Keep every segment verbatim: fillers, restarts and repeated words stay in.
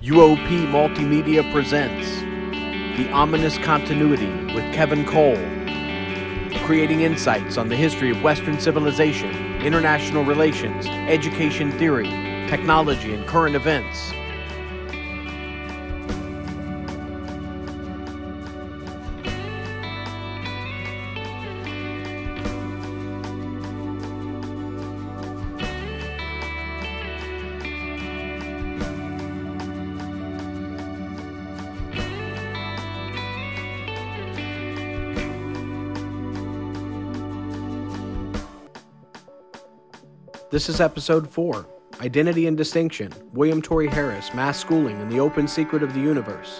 U O P Multimedia presents The Ominous Continuity with Kevin Cole, creating insights on the history of Western civilization, international relations, education theory, technology, and current events. This is episode four, Identity and Distinction, William Torrey Harris, Mass Schooling and the Open Secret of the Universe.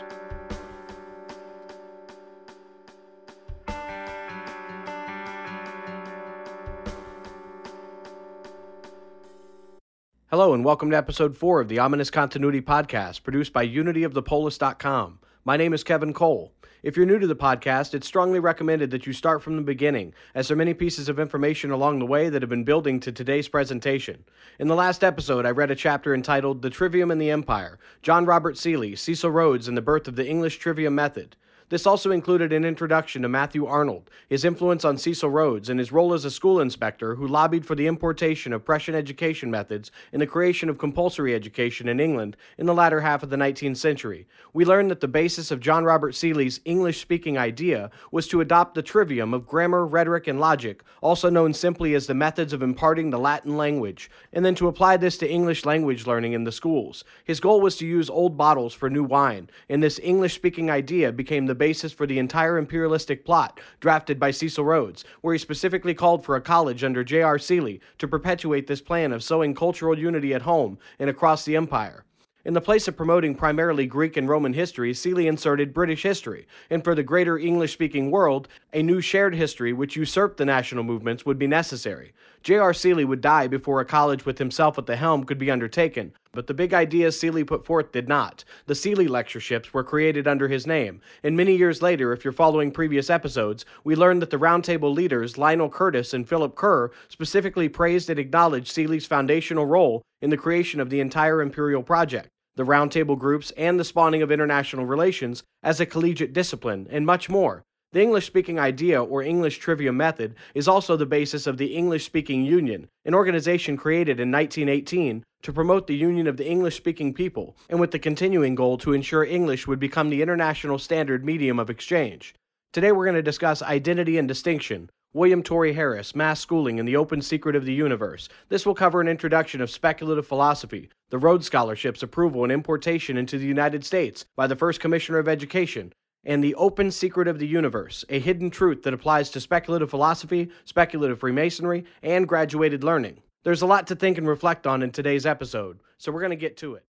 Hello and welcome to episode four of the Ominous Continuity podcast, produced by unity of the polis dot com. My name is Kevin Cole. If you're new to the podcast, it's strongly recommended that you start from the beginning, as there are many pieces of information along the way that have been building to today's presentation. In the last episode, I read a chapter entitled The Trivium and the Empire, John Robert Seeley, Cecil Rhodes, and the Birth of the English Trivium Method. This also included an introduction to Matthew Arnold, his influence on Cecil Rhodes, and his role as a school inspector who lobbied for the importation of Prussian education methods and the creation of compulsory education in England in the latter half of the nineteenth century. We learned that the basis of John Robert Seeley's English-speaking idea was to adopt the trivium of grammar, rhetoric, and logic, also known simply as the methods of imparting the Latin language, and then to apply this to English language learning in the schools. His goal was to use old bottles for new wine, and this English-speaking idea became the basis for the entire imperialistic plot drafted by Cecil Rhodes, where he specifically called for a college under J R Seeley to perpetuate this plan of sowing cultural unity at home and across the empire. In the place of promoting primarily Greek and Roman history, Seeley inserted British history, and for the greater English-speaking world, a new shared history which usurped the national movements would be necessary. J R Seeley would die before a college with himself at the helm could be undertaken, but the big ideas Seeley put forth did not. The Seeley lectureships were created under his name, and many years later, if you're following previous episodes, we learned that the Roundtable leaders, Lionel Curtis and Philip Kerr, specifically praised and acknowledged Seeley's foundational role in the creation of the entire imperial project, the Roundtable groups, and the spawning of international relations as a collegiate discipline, and much more. The English-speaking idea, or English Trivium Method, is also the basis of the English-Speaking Union, an organization created in nineteen eighteen to promote the union of the English-speaking people, and with the continuing goal to ensure English would become the international standard medium of exchange. Today we're going to discuss Identity and Distinction, William Torrey Harris, Mass Schooling and the Open Secret of the Universe. This will cover an introduction of speculative philosophy, the Rhodes Scholarship's approval and importation into the United States by the first Commissioner of Education, and the Open Secret of the Universe, a hidden truth that applies to speculative philosophy, speculative Freemasonry, and graduated learning. There's a lot to think and reflect on in today's episode, so we're going to get to it.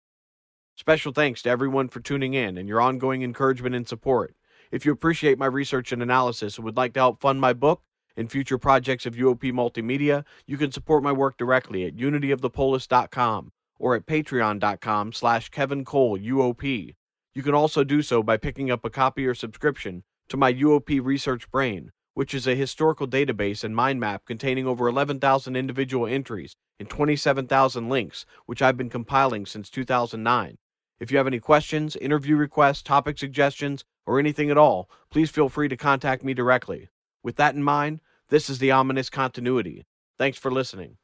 Special thanks to everyone for tuning in and your ongoing encouragement and support. If you appreciate my research and analysis and would like to help fund my book and future projects of U O P Multimedia, you can support my work directly at unity of the polis dot com or at patreon dot com slash Kevin Cole U O P. You can also do so by picking up a copy or subscription to my U O P Research Brain, which is a historical database and mind map containing over eleven thousand individual entries and twenty-seven thousand links, which I've been compiling since two thousand nine. If you have any questions, interview requests, topic suggestions, or anything at all, please feel free to contact me directly. With that in mind, this is the Ominous Continuity. Thanks for listening.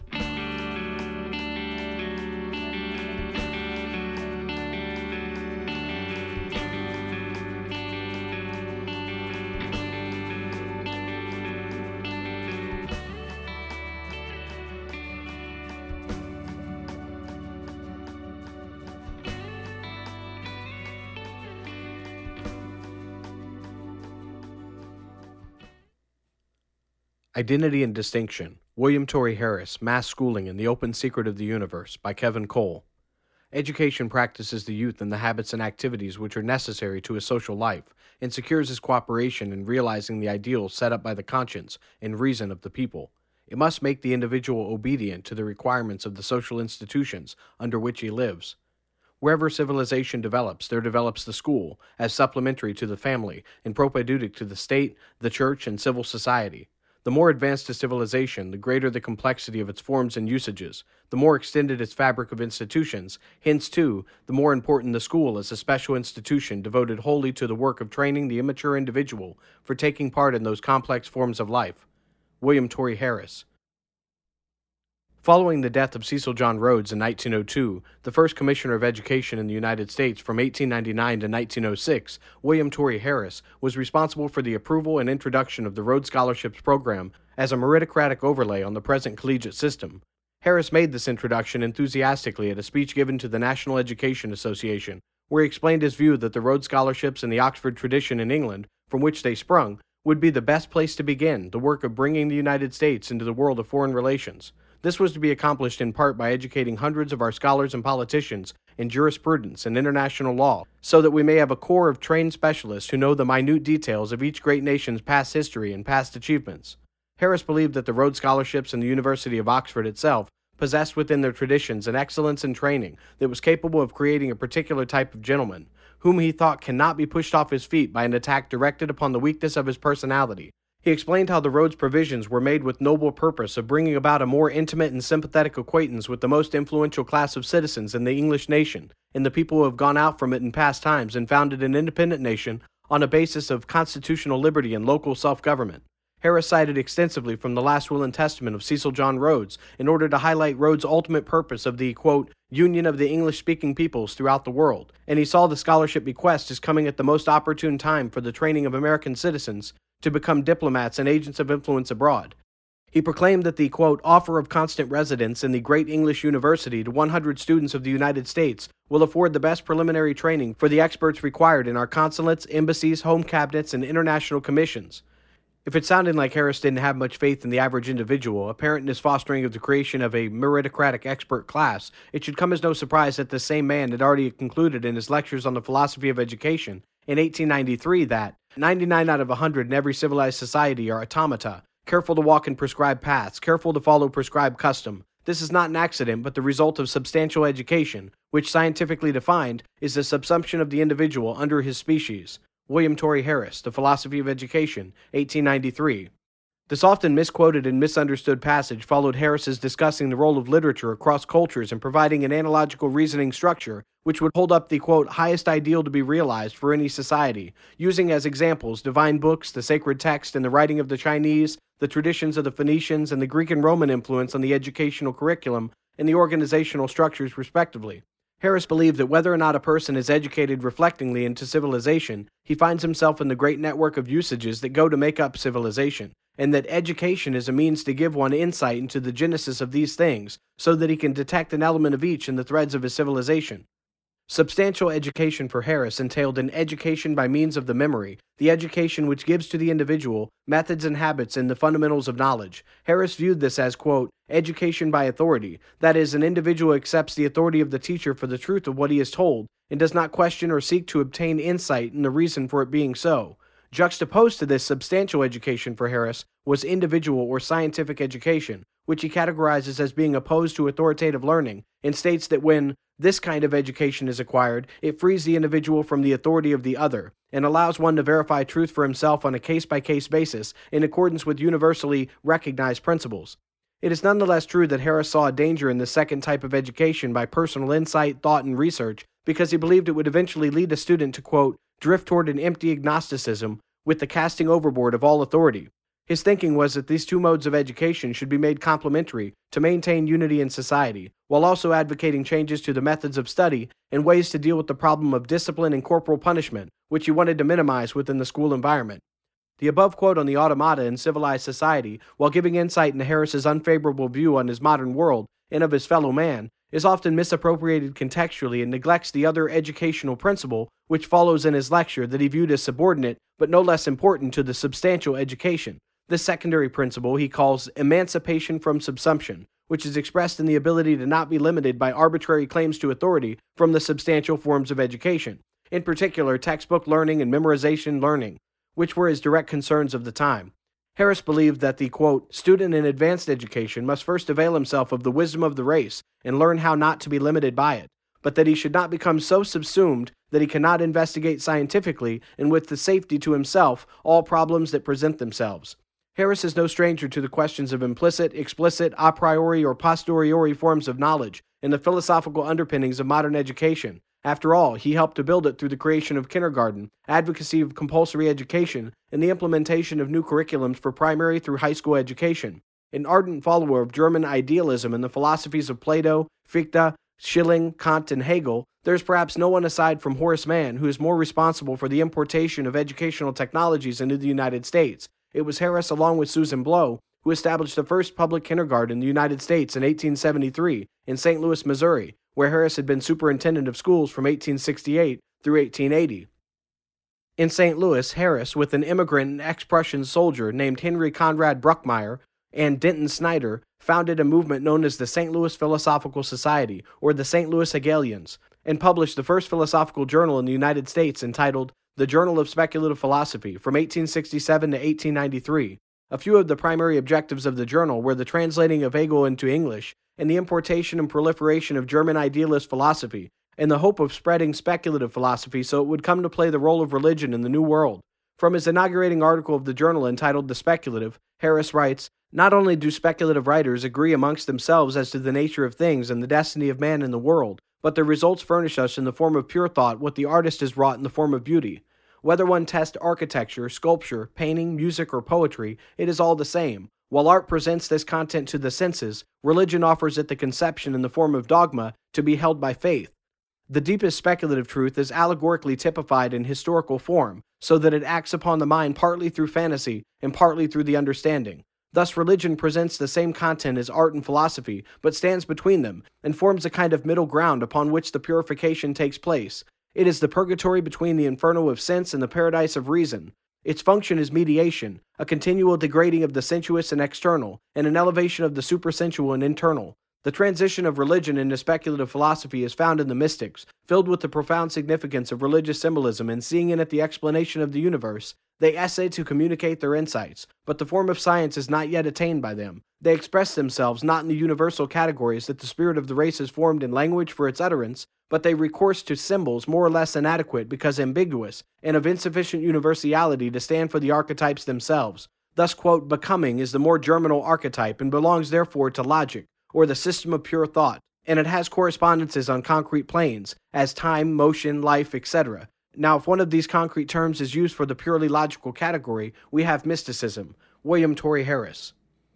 Identity and Distinction, William Torrey Harris, Mass Schooling and the Open Secret of the Universe by Kevin Cole. Education practices the youth in the habits and activities which are necessary to his social life and secures his cooperation in realizing the ideals set up by the conscience and reason of the people. It must make the individual obedient to the requirements of the social institutions under which he lives. Wherever civilization develops, there develops the school, as supplementary to the family and propedeutic to the state, the church, and civil society. The more advanced a civilization, the greater the complexity of its forms and usages, the more extended its fabric of institutions, hence, too, the more important the school as a special institution devoted wholly to the work of training the immature individual for taking part in those complex forms of life. William Torrey Harris. Following the death of Cecil John Rhodes in nineteen oh two, the first Commissioner of Education in the United States from eighteen ninety-nine to nineteen oh six, William Torrey Harris was responsible for the approval and introduction of the Rhodes Scholarships program as a meritocratic overlay on the present collegiate system. Harris made this introduction enthusiastically at a speech given to the National Education Association, where he explained his view that the Rhodes Scholarships and the Oxford tradition in England, from which they sprung, would be the best place to begin the work of bringing the United States into the world of foreign relations. This was to be accomplished in part by educating hundreds of our scholars and politicians in jurisprudence and international law, so that we may have a corps of trained specialists who know the minute details of each great nation's past history and past achievements. Harris believed that the Rhodes Scholarships and the University of Oxford itself possessed within their traditions an excellence in training that was capable of creating a particular type of gentleman, whom he thought cannot be pushed off his feet by an attack directed upon the weakness of his personality. He explained how the Rhodes provisions were made with noble purpose of bringing about a more intimate and sympathetic acquaintance with the most influential class of citizens in the English nation, and the people who have gone out from it in past times and founded an independent nation on a basis of constitutional liberty and local self-government. Harris cited extensively from the last will and testament of Cecil John Rhodes in order to highlight Rhodes' ultimate purpose of the, quote, union of the English-speaking peoples throughout the world, and he saw the scholarship bequest as coming at the most opportune time for the training of American citizens to become diplomats and agents of influence abroad. He proclaimed that the, quote, offer of constant residence in the great English University to one hundred students of the United States will afford the best preliminary training for the experts required in our consulates, embassies, home cabinets, and international commissions. If it sounded like Harris didn't have much faith in the average individual, apparent in his fostering of the creation of a meritocratic expert class, it should come as no surprise that the same man had already concluded in his lectures on the philosophy of education in eighteen ninety-three that ninety-nine out of one hundred in every civilized society are automata, careful to walk in prescribed paths, careful to follow prescribed custom. This is not an accident, but the result of substantial education, which, scientifically defined, is the subsumption of the individual under his species. William Torrey Harris, The Philosophy of Education, eighteen ninety-three. This often misquoted and misunderstood passage followed Harris's discussing the role of literature across cultures and providing an analogical reasoning structure which would hold up the, quote, highest ideal to be realized for any society, using as examples divine books, the sacred text, and the writing of the Chinese, the traditions of the Phoenicians, and the Greek and Roman influence on the educational curriculum and the organizational structures, respectively. Harris believed that whether or not a person is educated reflectingly into civilization, he finds himself in the great network of usages that go to make up civilization, and that education is a means to give one insight into the genesis of these things, so that he can detect an element of each in the threads of his civilization. Substantial education for Harris entailed an education by means of the memory, the education which gives to the individual methods and habits and the fundamentals of knowledge. Harris viewed this as, quote, education by authority, that is, an individual accepts the authority of the teacher for the truth of what he is told, and does not question or seek to obtain insight in the reason for it being so. Juxtaposed to this substantial education for Harris was individual or scientific education, which he categorizes as being opposed to authoritative learning, and states that when this kind of education is acquired, it frees the individual from the authority of the other, and allows one to verify truth for himself on a case-by-case basis in accordance with universally recognized principles. It is nonetheless true that Harris saw a danger in the second type of education by personal insight, thought, and research, because he believed it would eventually lead a student to, quote, drift toward an empty agnosticism with the casting overboard of all authority. His thinking was that these two modes of education should be made complementary to maintain unity in society, while also advocating changes to the methods of study and ways to deal with the problem of discipline and corporal punishment, which he wanted to minimize within the school environment. The above quote on the automata in civilized society, while giving insight into Harris's unfavorable view on his modern world and of his fellow man, is often misappropriated contextually and neglects the other educational principle which follows in his lecture that he viewed as subordinate but no less important to the substantial education. This secondary principle he calls emancipation from subsumption, which is expressed in the ability to not be limited by arbitrary claims to authority from the substantial forms of education, in particular textbook learning and memorization learning, which were his direct concerns of the time. Harris believed that the, quote, student in advanced education must first avail himself of the wisdom of the race and learn how not to be limited by it, but that he should not become so subsumed that he cannot investigate scientifically and with the safety to himself all problems that present themselves. Harris is no stranger to the questions of implicit, explicit, a priori, or posteriori forms of knowledge and the philosophical underpinnings of modern education. After all, he helped to build it through the creation of kindergarten, advocacy of compulsory education, and the implementation of new curriculums for primary through high school education. An ardent follower of German idealism and the philosophies of Plato, Fichte, Schelling, Kant, and Hegel, there is perhaps no one aside from Horace Mann who is more responsible for the importation of educational technologies into the United States. It was Harris, along with Susan Blow, who established the first public kindergarten in the United States in eighteen seventy-three in Saint Louis, Missouri, where Harris had been superintendent of schools from eighteen sixty-eight through eighteen eighty. In Saint Louis, Harris, with an immigrant and ex-Prussian soldier named Henry Conrad Bruckmeyer and Denton Snyder, founded a movement known as the Saint Louis Philosophical Society, or the Saint Louis Hegelians, and published the first philosophical journal in the United States entitled The Journal of Speculative Philosophy from eighteen sixty-seven to eighteen ninety-three. A few of the primary objectives of the journal were the translating of Hegel into English and the importation and proliferation of German idealist philosophy, and the hope of spreading speculative philosophy so it would come to play the role of religion in the New World. From his inaugurating article of the journal entitled The Speculative, Harris writes, "Not only do speculative writers agree amongst themselves as to the nature of things and the destiny of man in the world, but their results furnish us in the form of pure thought what the artist has wrought in the form of beauty. Whether one test architecture, sculpture, painting, music, or poetry, it is all the same. While art presents this content to the senses, religion offers it the conception in the form of dogma to be held by faith. The deepest speculative truth is allegorically typified in historical form, so that it acts upon the mind partly through fantasy and partly through the understanding. Thus, religion presents the same content as art and philosophy, but stands between them, and forms a kind of middle ground upon which the purification takes place. It is the purgatory between the inferno of sense and the paradise of reason. Its function is mediation, a continual degrading of the sensuous and external, and an elevation of the supersensual and internal. The transition of religion into speculative philosophy is found in the mystics, filled with the profound significance of religious symbolism and seeing in it the explanation of the universe. They essay to communicate their insights, but the form of science is not yet attained by them. They express themselves not in the universal categories that the spirit of the race has formed in language for its utterance, but they recourse to symbols more or less inadequate because ambiguous, and of insufficient universality to stand for the archetypes themselves. Thus, quote, becoming is the more germinal archetype and belongs therefore to logic, or the system of pure thought, and it has correspondences on concrete planes, as time, motion, life, et cetera. Now, if one of these concrete terms is used for the purely logical category, we have mysticism. William Torrey Harris.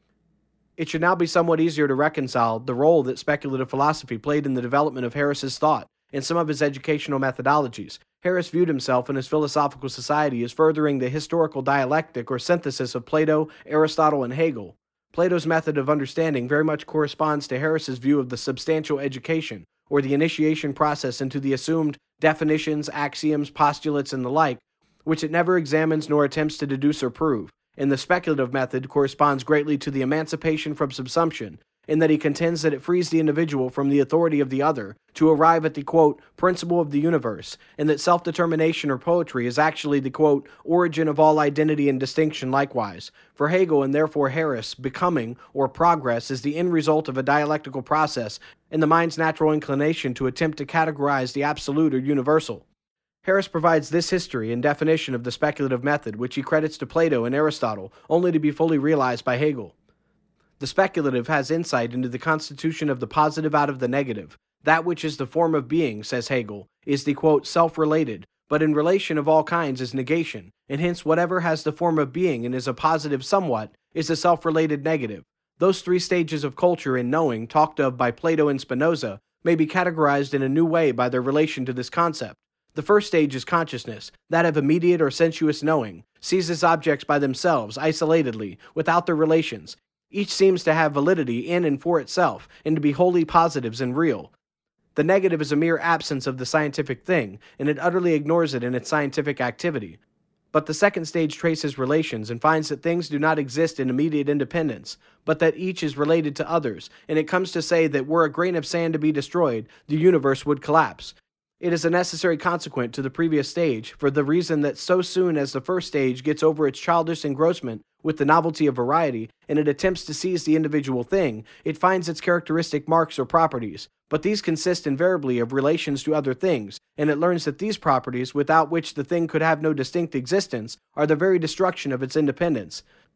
It should now be somewhat easier to reconcile the role that speculative philosophy played in the development of Harris's thought and some of his educational methodologies. Harris viewed himself and his philosophical society as furthering the historical dialectic or synthesis of Plato, Aristotle, and Hegel. Plato's method of understanding very much corresponds to Harris's view of the substantial education, or the initiation process into the assumed definitions, axioms, postulates, and the like, which it never examines nor attempts to deduce or prove. And the speculative method corresponds greatly to the emancipation from subsumption, in that he contends that it frees the individual from the authority of the other to arrive at the, quote, principle of the universe, and that self-determination or poetry is actually the, quote, origin of all identity and distinction likewise. For Hegel, and therefore Harris, becoming, or progress, is the end result of a dialectical process and the mind's natural inclination to attempt to categorize the absolute or universal. Harris provides this history and definition of the speculative method, which he credits to Plato and Aristotle, only to be fully realized by Hegel. The speculative has insight into the constitution of the positive out of the negative. That which is the form of being, says Hegel, is the, quote, self-related, but in relation of all kinds is negation, and hence whatever has the form of being and is a positive somewhat is a self-related negative. Those three stages of culture in knowing, talked of by Plato and Spinoza, may be categorized in a new way by their relation to this concept. The first stage is consciousness, that of immediate or sensuous knowing, seizes objects by themselves, isolatedly, without their relations. Each seems to have validity in and for itself, and to be wholly positives and real. The negative is a mere absence of the scientific thing, and it utterly ignores it in its scientific activity. But the second stage traces relations and finds that things do not exist in immediate independence, but that each is related to others, and it comes to say that were a grain of sand to be destroyed, the universe would collapse. It is a necessary consequent to the previous stage, for the reason that so soon as the first stage gets over its childish engrossment with the novelty of variety, and it attempts to seize the individual thing, it finds its characteristic marks or properties. But these consist invariably of relations to other things, and it learns that these properties, without which the thing could have no distinct existence, are the very destruction of its independence.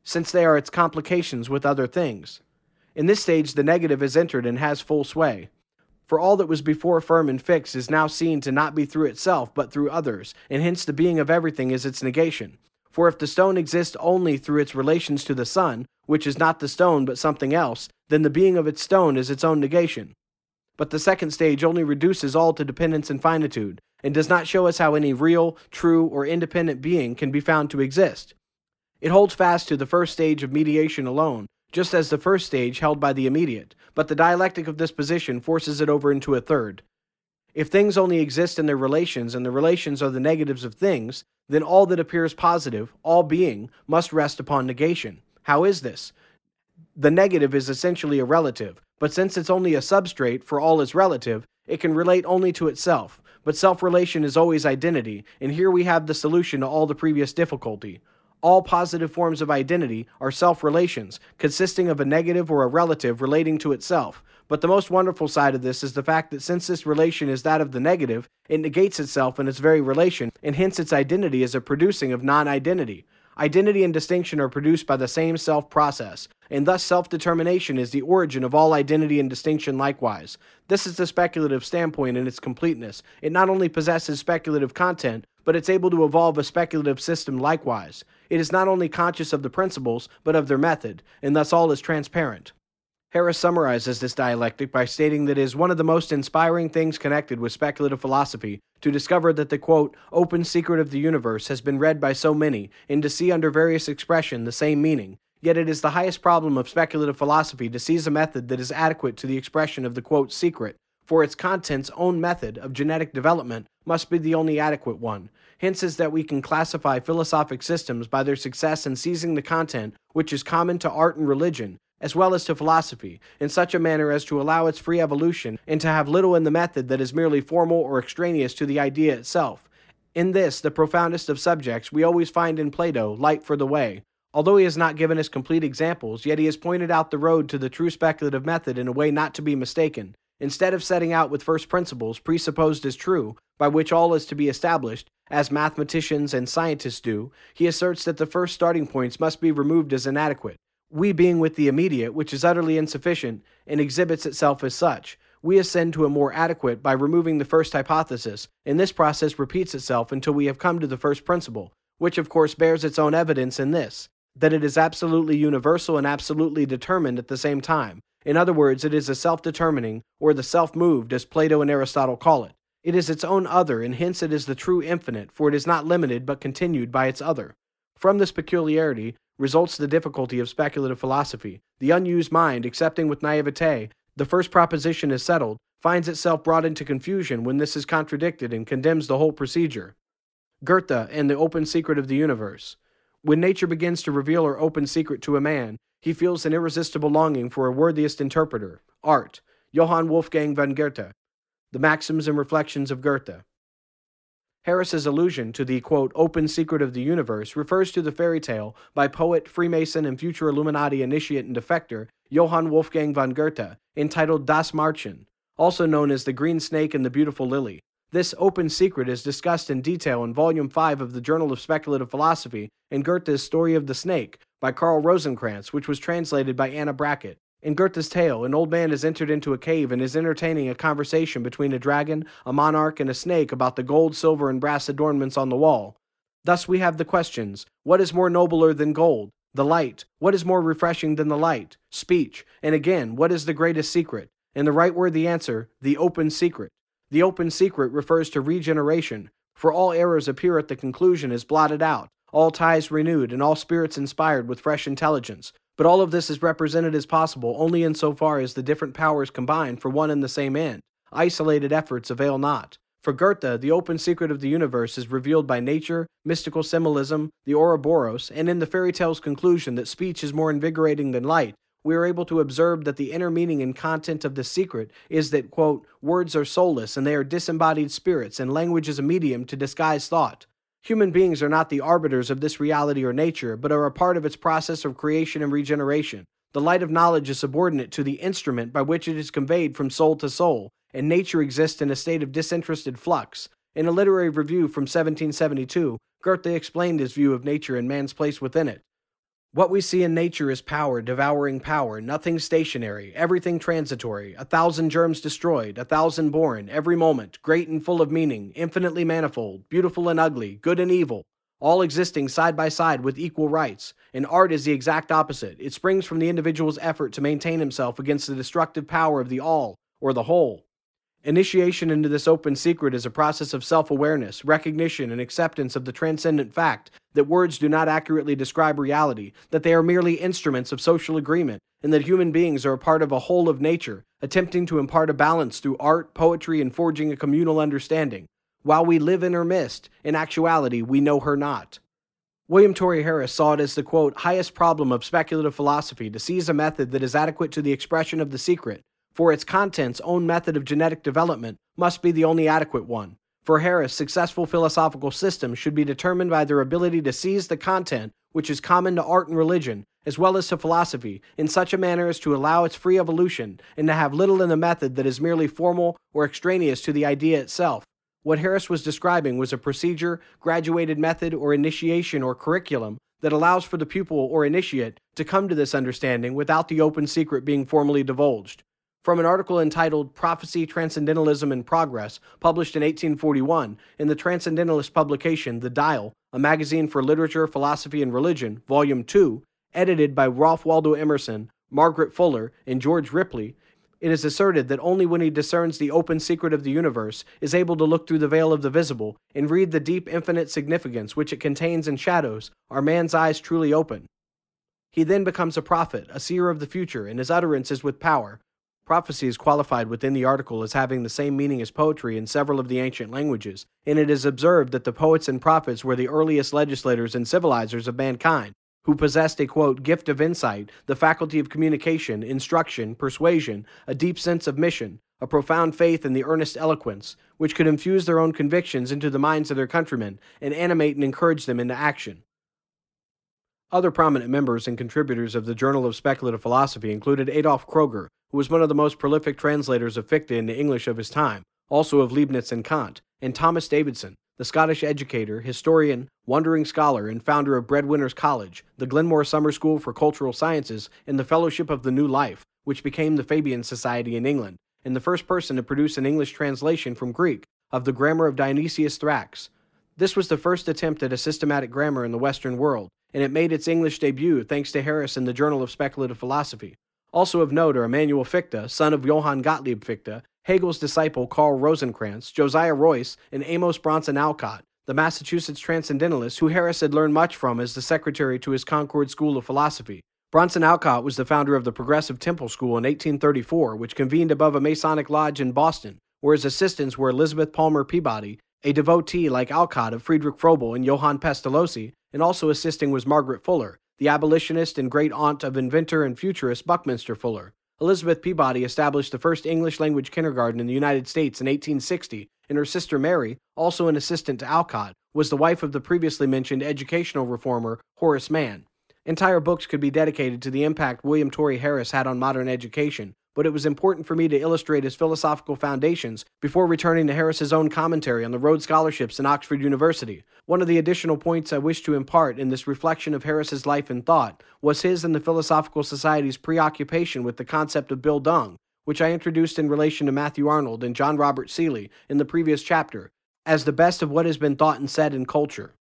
since they are its complications with other things. In this stage, the negative is entered and has full sway. For all that was before firm and fixed is now seen to not be through itself, but through others, and hence the being of everything is its negation. For if the stone exists only through its relations to the sun, which is not the stone but something else, then the being of its stone is its own negation. But the second stage only reduces all to dependence and finitude, and does not show us how any real, true, or independent being can be found to exist. It holds fast to the first stage of mediation alone, just as the first stage held by the immediate, but the dialectic of this position forces it over into a third. If things only exist in their relations, and the relations are the negatives of things, then all that appears positive, all being, must rest upon negation. How is this? The negative is essentially a relative, but since it's only a substrate for all is relative, it can relate only to itself. But self-relation is always identity, and here we have the solution to all the previous difficulty. All positive forms of identity are self-relations, consisting of a negative or a relative relating to itself. But the most wonderful side of this is the fact that since this relation is that of the negative, it negates itself in its very relation, and hence its identity is a producing of non-identity. Identity and distinction are produced by the same self-process, and thus self-determination is the origin of all identity and distinction likewise. This is the speculative standpoint in its completeness. It not only possesses speculative content, but it's able to evolve a speculative system likewise. It is not only conscious of the principles, but of their method, and thus all is transparent. Harris summarizes this dialectic by stating that it is one of the most inspiring things connected with speculative philosophy to discover that the, quote, open secret of the universe has been read by so many, and to see under various expression the same meaning. Yet it is the highest problem of speculative philosophy to seize a method that is adequate to the expression of the, quote, secret, for its content's own method of genetic development must be the only adequate one. Hence is that we can classify philosophic systems by their success in seizing the content which is common to art and religion, as well as to philosophy, in such a manner as to allow its free evolution, and to have little in the method that is merely formal or extraneous to the idea itself. In this, the profoundest of subjects, we always find in Plato light for the way. Although he has not given us complete examples, yet he has pointed out the road to the true speculative method in a way not to be mistaken. Instead of setting out with first principles, presupposed as true, by which all is to be established, as mathematicians and scientists do, he asserts that the first starting points must be removed as inadequate. We being with the immediate, which is utterly insufficient, and exhibits itself as such, we ascend to a more adequate by removing the first hypothesis, and this process repeats itself until we have come to the first principle, which of course bears its own evidence in this, that it is absolutely universal and absolutely determined at the same time. In other words, it is a self-determining, or the self-moved, as Plato and Aristotle call it. It is its own other, and hence it is the true infinite, for it is not limited but continued by its other. From this peculiarity results the difficulty of speculative philosophy. The unused mind, accepting with naivete the first proposition is settled, finds itself brought into confusion when this is contradicted and condemns the whole procedure. Goethe and the open secret of the universe. When nature begins to reveal her open secret to a man, he feels an irresistible longing for a worthiest interpreter, art. Johann Wolfgang von Goethe. The Maxims and Reflections of Goethe. Harris's allusion to the, quote, open secret of the universe refers to the fairy tale by poet, Freemason, and future Illuminati initiate and defector Johann Wolfgang von Goethe, entitled Das Märchen, also known as The Green Snake and the Beautiful Lily. This open secret is discussed in detail in Volume five of the Journal of Speculative Philosophy in Goethe's Story of the Snake by Karl Rosenkranz, which was translated by Anna Brackett. In Goethe's tale, an old man is entered into a cave and is entertaining a conversation between a dragon, a monarch, and a snake about the gold, silver, and brass adornments on the wall. Thus we have the questions: what is more nobler than gold? The light. What is more refreshing than the light? Speech. And again, what is the greatest secret? And the right word, the answer, the open secret. The open secret refers to regeneration, for all errors appear at the conclusion as blotted out, all ties renewed, and all spirits inspired with fresh intelligence. But all of this is represented as possible only insofar as the different powers combine for one and the same end. Isolated efforts avail not. For Goethe, the open secret of the universe is revealed by nature, mystical symbolism, the Ouroboros, and in the fairy tale's conclusion that speech is more invigorating than light, we are able to observe that the inner meaning and content of the secret is that, quote, words are soulless and they are disembodied spirits, and language is a medium to disguise thought. Human beings are not the arbiters of this reality or nature, but are a part of its process of creation and regeneration. The light of knowledge is subordinate to the instrument by which it is conveyed from soul to soul, and nature exists in a state of disinterested flux. In a literary review from seventeen seventy-two, Goethe explained his view of nature and man's place within it. What we see in nature is power devouring power, nothing stationary, everything transitory, a thousand germs destroyed, a thousand born, every moment, great and full of meaning, infinitely manifold, beautiful and ugly, good and evil, all existing side by side with equal rights. And art is the exact opposite. It springs from the individual's effort to maintain himself against the destructive power of the all, or the whole. Initiation into this open secret is a process of self-awareness, recognition, and acceptance of the transcendent fact that words do not accurately describe reality, that they are merely instruments of social agreement, and that human beings are a part of a whole of nature, attempting to impart a balance through art, poetry, and forging a communal understanding. While we live in her midst, in actuality, we know her not. William Torrey Harris saw it as the, quote, highest problem of speculative philosophy to seize a method that is adequate to the expression of the secret, for its content's own method of genetic development must be the only adequate one. For Harris, successful philosophical systems should be determined by their ability to seize the content which is common to art and religion, as well as to philosophy, in such a manner as to allow its free evolution, and to have little in the method that is merely formal or extraneous to the idea itself. What Harris was describing was a procedure, graduated method, or initiation or curriculum that allows for the pupil or initiate to come to this understanding without the open secret being formally divulged. From an article entitled Prophecy, Transcendentalism, and Progress, published in eighteen forty-one in the Transcendentalist publication The Dial, a magazine for literature, philosophy, and religion, Volume two, edited by Ralph Waldo Emerson, Margaret Fuller, and George Ripley, it is asserted that only when he discerns the open secret of the universe is able to look through the veil of the visible and read the deep infinite significance which it contains in shadows are man's eyes truly open. He then becomes a prophet, a seer of the future, and his utterance is with power. Prophecy is qualified within the article as having the same meaning as poetry in several of the ancient languages, and it is observed that the poets and prophets were the earliest legislators and civilizers of mankind, who possessed a, quote, gift of insight, the faculty of communication, instruction, persuasion, a deep sense of mission, a profound faith in the earnest eloquence, which could infuse their own convictions into the minds of their countrymen and animate and encourage them into action. Other prominent members and contributors of the Journal of Speculative Philosophy included Adolf Kroger, who was one of the most prolific translators of Fichte into English of his time, also of Leibniz and Kant, and Thomas Davidson, the Scottish educator, historian, wandering scholar, and founder of Breadwinners College, the Glenmore Summer School for Cultural Sciences, and the Fellowship of the New Life, which became the Fabian Society in England, and the first person to produce an English translation from Greek of the Grammar of Dionysius Thrax. This was the first attempt at a systematic grammar in the Western world, and it made its English debut thanks to Harris in the Journal of Speculative Philosophy. Also of note are Immanuel Fichte, son of Johann Gottlieb Fichte, Hegel's disciple Karl Rosenkranz, Josiah Royce, and Amos Bronson Alcott, the Massachusetts transcendentalist who Harris had learned much from as the secretary to his Concord School of Philosophy. Bronson Alcott was the founder of the Progressive Temple School in eighteen thirty-four, which convened above a Masonic lodge in Boston, where his assistants were Elizabeth Palmer Peabody, a devotee like Alcott of Friedrich Froebel and Johann Pestalozzi, and also assisting was Margaret Fuller, the abolitionist and great-aunt of inventor and futurist Buckminster Fuller. Elizabeth Peabody established the first English-language kindergarten in the United States in eighteen sixty, and her sister Mary, also an assistant to Alcott, was the wife of the previously mentioned educational reformer Horace Mann. Entire books could be dedicated to the impact William Torrey Harris had on modern education, but it was important for me to illustrate his philosophical foundations before returning to Harris's own commentary on the Rhodes Scholarships in Oxford University. One of the additional points I wish to impart in this reflection of Harris's life and thought was his and the Philosophical Society's preoccupation with the concept of Bildung, which I introduced in relation to Matthew Arnold and John Robert Seeley in the previous chapter, as the best of what has been thought and said in culture.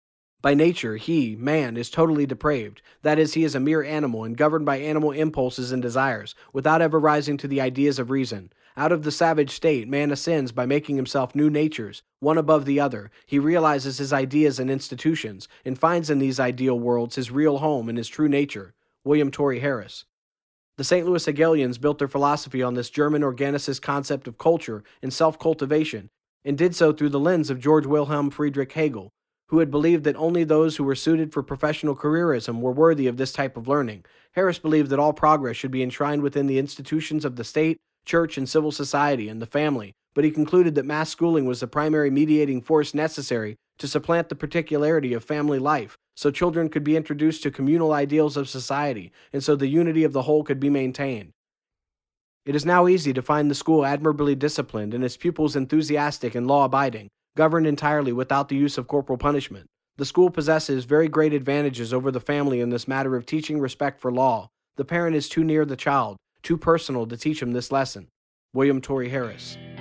By nature, he, man, is totally depraved. That is, he is a mere animal and governed by animal impulses and desires, without ever rising to the ideas of reason. Out of the savage state, man ascends by making himself new natures, one above the other. He realizes his ideas and institutions, and finds in these ideal worlds his real home and his true nature. William Torrey Harris. The Saint Louis Hegelians built their philosophy on this German organicist concept of culture and self-cultivation, and did so through the lens of George Wilhelm Friedrich Hegel, who had believed that only those who were suited for professional careerism were worthy of this type of learning. Harris believed that all progress should be enshrined within the institutions of the state, church, and civil society, and the family, but he concluded that mass schooling was the primary mediating force necessary to supplant the particularity of family life, so children could be introduced to communal ideals of society, and so the unity of the whole could be maintained. It is now easy to find the school admirably disciplined and its pupils enthusiastic and law-abiding, governed entirely without the use of corporal punishment. The school possesses very great advantages over the family in this matter of teaching respect for law. The parent is too near the child, too personal to teach him this lesson. William Torrey Harris.